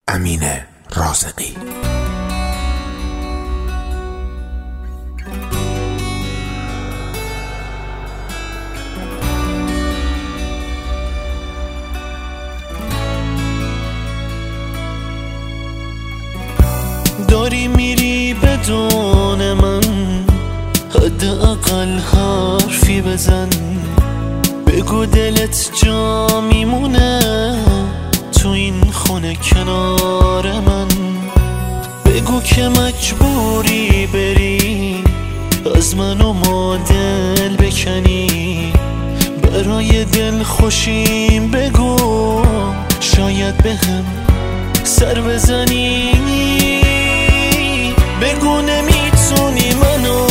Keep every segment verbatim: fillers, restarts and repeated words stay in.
امین رازقی. داری میری بدون من، حداقل حرفی بزن، بگو دلت جا میمونه تو این خونه کنار من، بگو که مجبوری بری از من و ما دل بکنی، برای دل خوشیم بگو شاید بهم سر بزنی، بگو نمیتونی منو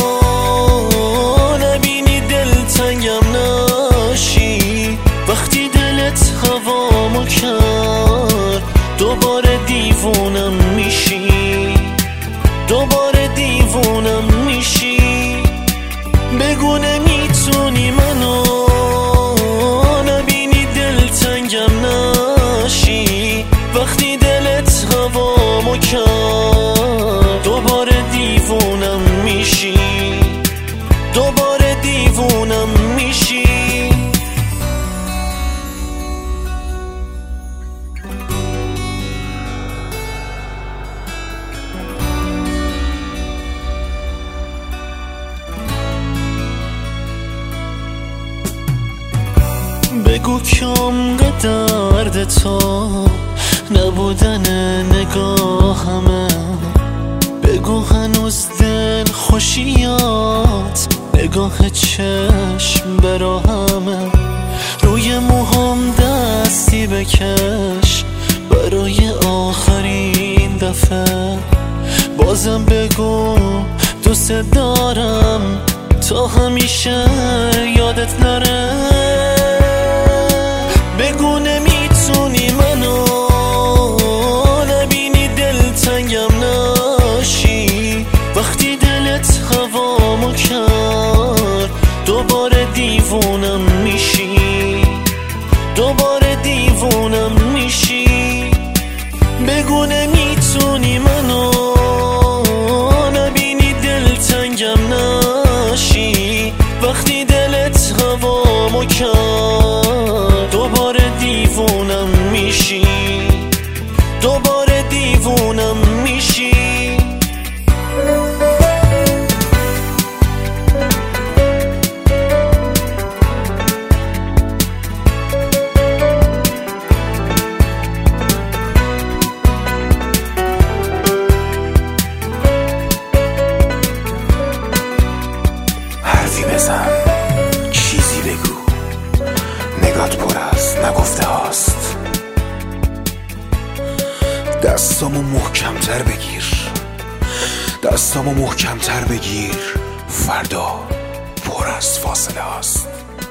نبینی دلتنگم نشی، وقتی دلت هوامو کرد دوباره دیوونم میشی، دوباره دیوونم میشی، بگو نمیتونی منو نبینی دلتنگم نشی، وقتی دلت هوامو کرد دوباره دیوونم میشی، دوباره دیوونم میشی. بگو که عمق درد تو نبودن نگاهمه، بگو هنوز دل خوشیات نگاه چشم براهمه، روی موهام دستی بکش برای آخرین دفعه، بازم بگو دوست دارم تا همیشه یادت نره، بگو نمیتونی منو نبینی دلتنگم نشی، وقتی دلت هوامو کرد دوباره دیوونم میشی، دوباره دیوونم میشی، بگو نمیتونی منو نبینی دلتنگم نشی، وقتی دلت هوامو کرد دوباره دیوونم میشی، دوباره دیوونم میشی. حرفی بزن، چیزی بگو، نگات پر است نگفته هاست، دستامو محکمتر بگیر، دستامو محکمتر بگیر، فردا پر از فاصله هاست.